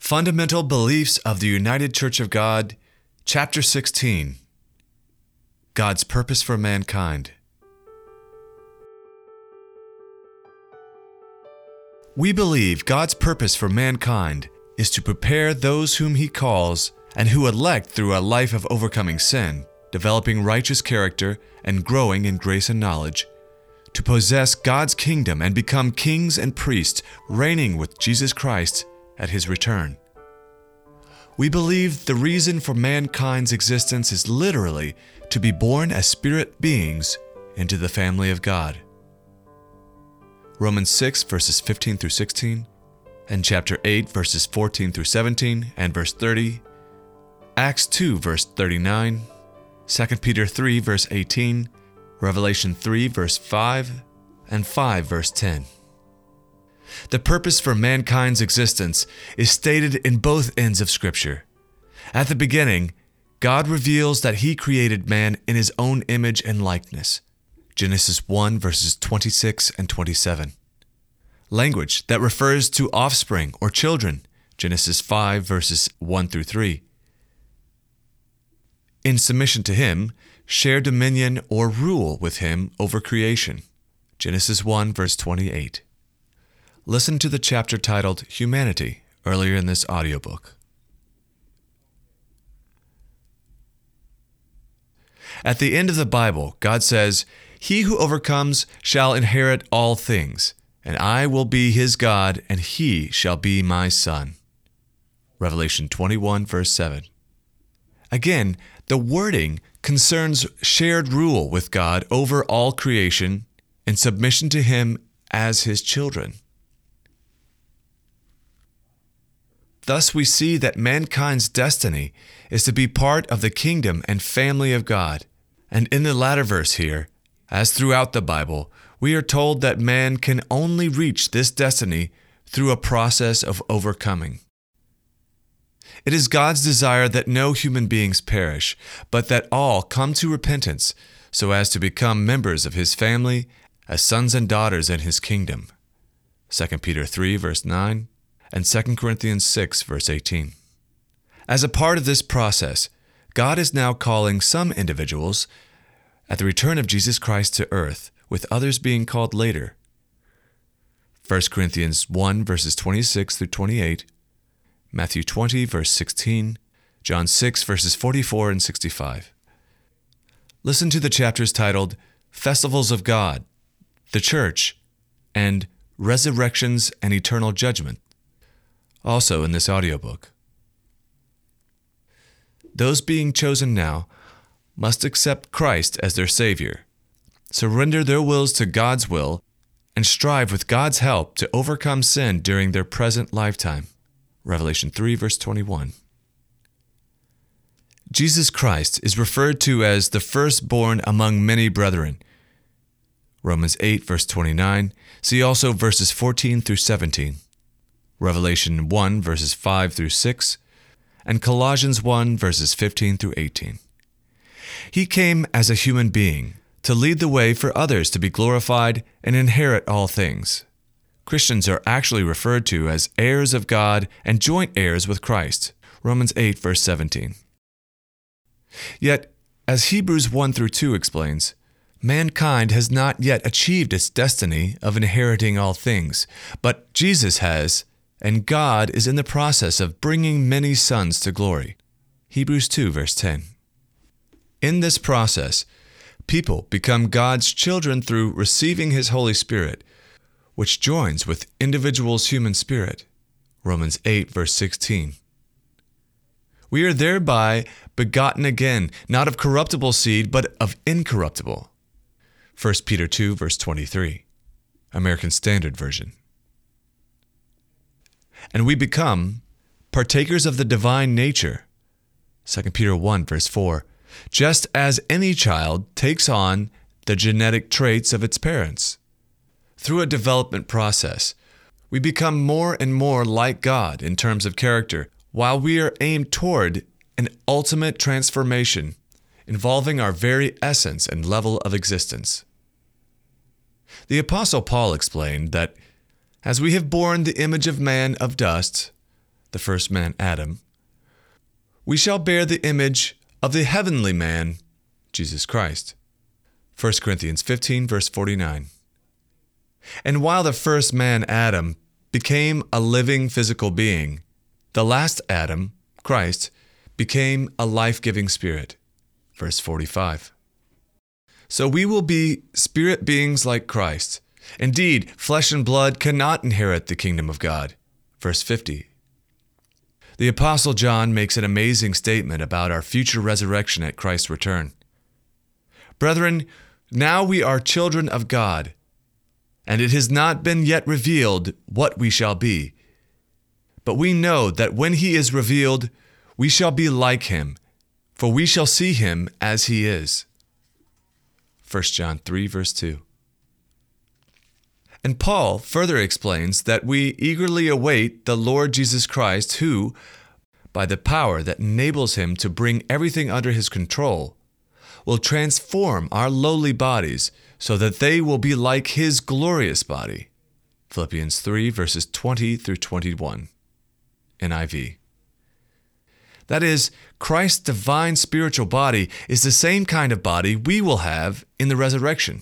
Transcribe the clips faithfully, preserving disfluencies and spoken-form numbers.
Fundamental Beliefs of the United Church of God, Chapter sixteen, God's Purpose for Mankind. We believe God's purpose for mankind is to prepare those whom He calls and who elect through a life of overcoming sin, developing righteous character, and growing in grace and knowledge, to possess God's kingdom and become kings and priests, reigning with Jesus Christ at His return. We believe the reason for mankind's existence is literally to be born as spirit beings into the family of God. Romans six verses fifteen through sixteen, and chapter eight verses fourteen through seventeen and verse thirty, Acts two verse thirty-nine, Second Peter three verse eighteen, Revelation three verse five, and five verse ten. The purpose for mankind's existence is stated in both ends of Scripture. At the beginning, God reveals that He created man in His own image and likeness. Genesis one verses twenty-six and twenty-seven. Language that refers to offspring or children. Genesis five verses one through three. In submission to Him, share dominion or rule with Him over creation. Genesis one verse twenty-eight. Listen to the chapter titled Humanity earlier in this audiobook. At the end of the Bible, God says, "He who overcomes shall inherit all things, and I will be his God, and he shall be my son." Revelation twenty-one verse seven. Again, the wording concerns shared rule with God over all creation and submission to Him as His children. Thus, we see that mankind's destiny is to be part of the kingdom and family of God. And in the latter verse here, as throughout the Bible, we are told that man can only reach this destiny through a process of overcoming. It is God's desire that no human beings perish, but that all come to repentance so as to become members of His family as sons and daughters in His kingdom. Second Peter three verse nine. And Second Corinthians six verse eighteen. As a part of this process, God is now calling some individuals at the return of Jesus Christ to earth, with others being called later. First Corinthians one verses twenty-six through twenty-eight, Matthew twenty verse sixteen, John six verses forty-four and sixty-five. Listen to the chapters titled Festivals of God, the Church, and Resurrections and Eternal Judgment, also in this audiobook. Those being chosen now must accept Christ as their Savior, surrender their wills to God's will, and strive with God's help to overcome sin during their present lifetime. Revelation three verse twenty-one. Jesus Christ is referred to as the firstborn among many brethren. Romans eight verse twenty-nine. See also verses fourteen through seventeen. Revelation one verses five through six, and Colossians one verses fifteen through eighteen. He came as a human being to lead the way for others to be glorified and inherit all things. Christians are actually referred to as heirs of God and joint heirs with Christ. Romans eight verse seventeen. Yet, as Hebrews one through two explains, mankind has not yet achieved its destiny of inheriting all things, but Jesus has, and God is in the process of bringing many sons to glory. Hebrews two verse ten. In this process, people become God's children through receiving His Holy Spirit, which joins with individuals' human spirit. Romans eight verse sixteen. We are thereby begotten again, not of corruptible seed, but of incorruptible. First Peter two verse twenty-three, American Standard Version. And we become partakers of the divine nature. Second Peter one verse four. Just as any child takes on the genetic traits of its parents. Through a development process, we become more and more like God in terms of character, while we are aimed toward an ultimate transformation involving our very essence and level of existence. The Apostle Paul explained that, as we have borne the image of man of dust, the first man Adam, we shall bear the image of the heavenly man, Jesus Christ. First Corinthians fifteen, verse forty-nine. And while the first man Adam became a living physical being, the last Adam, Christ, became a life-giving spirit. Verse forty-five. So we will be spirit beings like Christ. Indeed, flesh and blood cannot inherit the kingdom of God. Verse fifty. The Apostle John makes an amazing statement about our future resurrection at Christ's return. Brethren, now we are children of God, and it has not been yet revealed what we shall be. But we know that when he is revealed, we shall be like him, for we shall see him as he is. First John three, verse two. And Paul further explains that we eagerly await the Lord Jesus Christ, who, by the power that enables him to bring everything under his control, will transform our lowly bodies so that they will be like his glorious body. Philippians three, verses twenty through twenty-one, N I V. That is, Christ's divine spiritual body is the same kind of body we will have in the resurrection.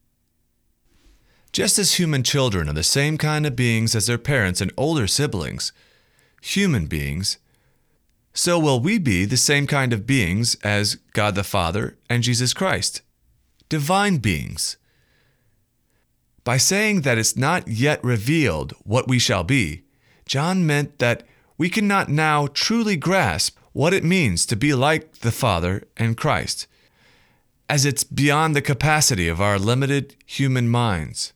Just as human children are the same kind of beings as their parents and older siblings, human beings, so will we be the same kind of beings as God the Father and Jesus Christ, divine beings. By saying that it's not yet revealed what we shall be, John meant that we cannot now truly grasp what it means to be like the Father and Christ, as it's beyond the capacity of our limited human minds.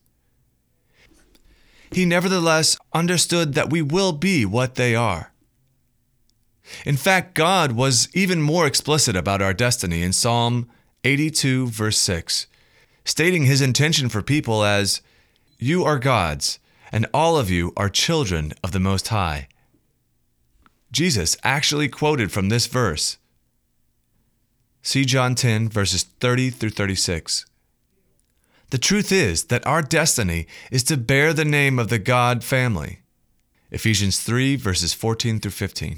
He nevertheless understood that we will be what they are. In fact, God was even more explicit about our destiny in Psalm eighty-two, verse six, stating his intention for people as, "You are God's, and all of you are children of the Most High." Jesus actually quoted from this verse. See John ten, verses thirty through thirty-six. The truth is that our destiny is to bear the name of the God family. Ephesians three, verses fourteen through fifteen.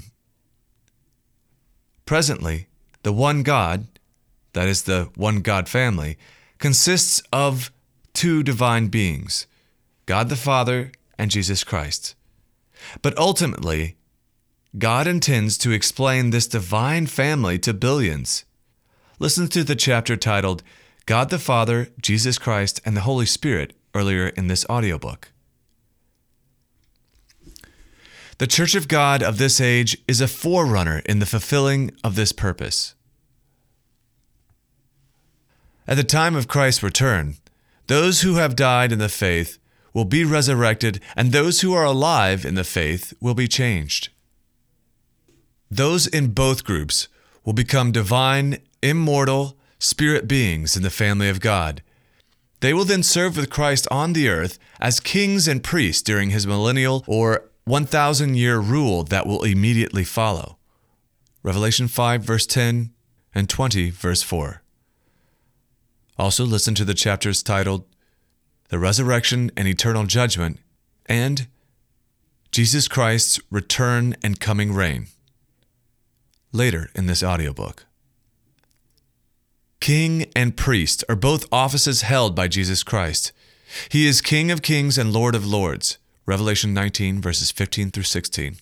Presently, the one God, that is the one God family, consists of two divine beings, God the Father and Jesus Christ. But ultimately, God intends to explain this divine family to billions. Listen to the chapter titled, God the Father, Jesus Christ, and the Holy Spirit earlier in this audiobook. The Church of God of this age is a forerunner in the fulfilling of this purpose. At the time of Christ's return, those who have died in the faith will be resurrected, and those who are alive in the faith will be changed. Those in both groups will become divine, immortal, spirit beings in the family of God. They will then serve with Christ on the earth as kings and priests during his millennial or one thousand year rule that will immediately follow. Revelation five, verse ten, and twenty, verse four. Also listen to the chapters titled, The Resurrection and Eternal Judgment, and Jesus Christ's Return and Coming Reign, later in this audiobook. King and priest are both offices held by Jesus Christ. He is King of kings and Lord of lords. Revelation nineteen, verses fifteen through sixteen.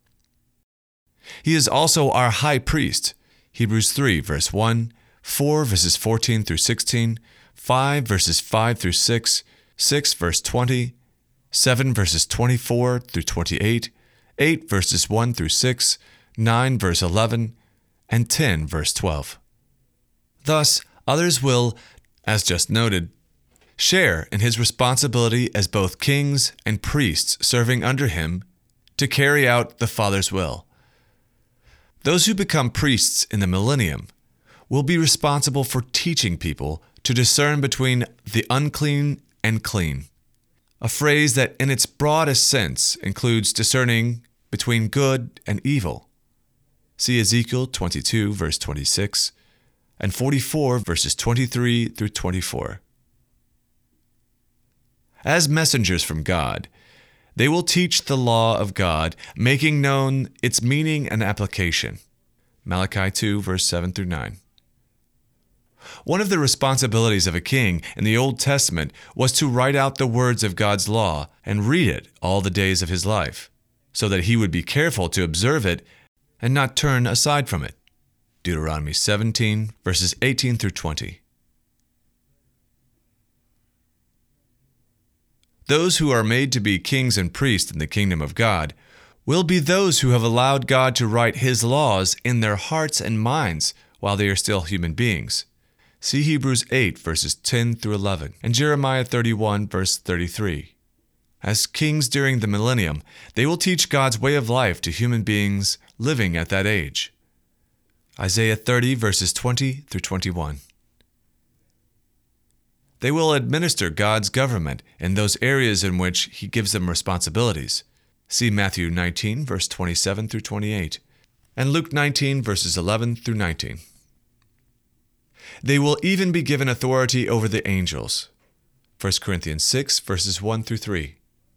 He is also our high priest. Hebrews three, verse one, four, verses fourteen through sixteen, five, verses five through six, six, verse twenty, seven, verses twenty-four through twenty-eight, eight, verses one through six, nine, verse eleven, and ten, verse twelve. Thus, others will, as just noted, share in his responsibility as both kings and priests serving under him to carry out the Father's will. Those who become priests in the millennium will be responsible for teaching people to discern between the unclean and clean, a phrase that in its broadest sense includes discerning between good and evil. See Ezekiel twenty-two, verse twenty-six, and forty-four, verses twenty-three through twenty-four. As messengers from God, They will teach the law of God, making known its meaning and application. Malachi two, verse seven through nine. One of the responsibilities of a king in the Old Testament was to write out the words of God's law and read it all the days of his life, so that he would be careful to observe it and not turn aside from it. Deuteronomy seventeen, verses eighteen through twenty. Those who are made to be kings and priests in the kingdom of God will be those who have allowed God to write His laws in their hearts and minds while they are still human beings. See Hebrews eight, verses ten through eleven, and Jeremiah thirty-one, verse thirty-three. As kings during the millennium, they will teach God's way of life to human beings living at that age. Isaiah thirty, verses twenty through twenty-one. They will administer God's government in those areas in which He gives them responsibilities. See Matthew nineteen, verse twenty-seven through twenty-eight, and Luke nineteen, verses eleven through nineteen. They will even be given authority over the angels. First Corinthians six, verses one through three.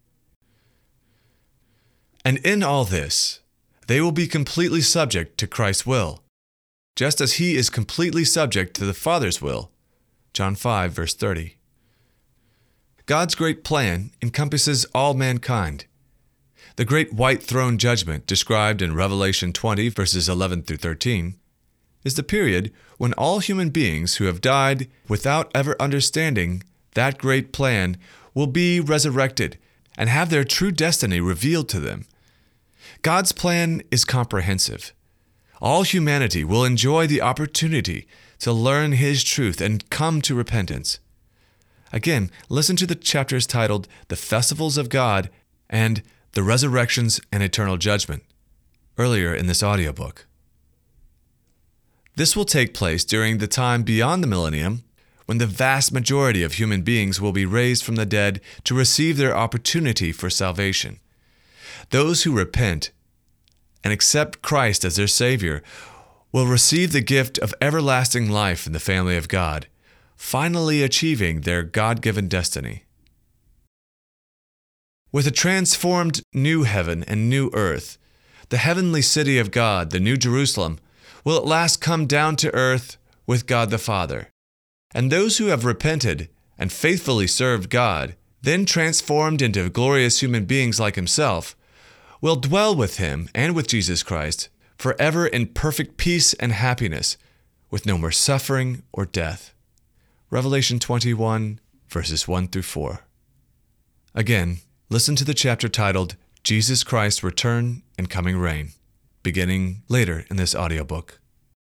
And in all this, they will be completely subject to Christ's will, just as He is completely subject to the Father's will. John five, verse thirty. God's great plan encompasses all mankind. The great white throne judgment described in Revelation twenty, verses eleven through thirteen, is the period when all human beings who have died without ever understanding that great plan will be resurrected and have their true destiny revealed to them. God's plan is comprehensive. All humanity will enjoy the opportunity to learn His truth and come to repentance. Again, listen to the chapters titled The Festivals of God and The Resurrections and Eternal Judgment, earlier in this audiobook. This will take place during the time beyond the millennium, when the vast majority of human beings will be raised from the dead to receive their opportunity for salvation. Those who repent and accept Christ as their Savior will receive the gift of everlasting life in the family of God, finally achieving their God-given destiny. With a transformed new heaven and new earth, the heavenly city of God, the New Jerusalem, will at last come down to earth with God the Father. And those who have repented and faithfully served God, then transformed into glorious human beings like Himself, will dwell with Him and with Jesus Christ forever in perfect peace and happiness, with no more suffering or death. Revelation twenty-one, verses one through four. Again, listen to the chapter titled Jesus Christ's Return and Coming Reign, beginning later in this audiobook.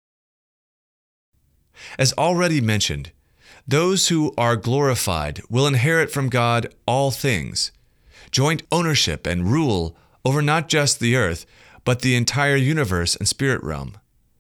As already mentioned, those who are glorified will inherit from God all things, joint ownership and rule over not just the earth, but the entire universe and spirit realm.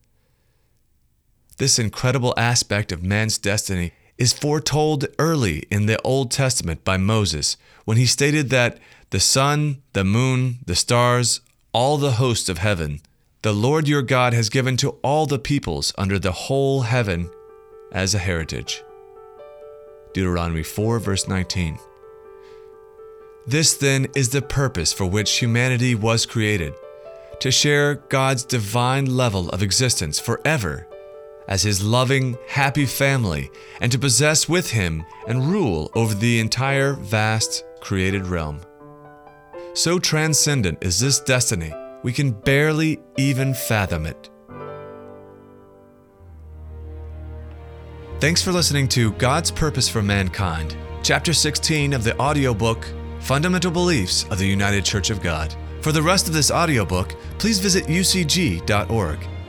This incredible aspect of man's destiny is foretold early in the Old Testament by Moses, when he stated that the sun, the moon, the stars, all the hosts of heaven, the Lord your God has given to all the peoples under the whole heaven as a heritage. Deuteronomy four, verse nineteen. This then is the purpose for which humanity was created, to share God's divine level of existence forever as His loving, happy family, and to possess with Him and rule over the entire vast created realm. So transcendent is this destiny, we can barely even fathom it. Thanks for listening to God's Purpose for Mankind, Chapter sixteen of the audiobook, Fundamental Beliefs of the United Church of God. For the rest of this audiobook, please visit u c g dot org.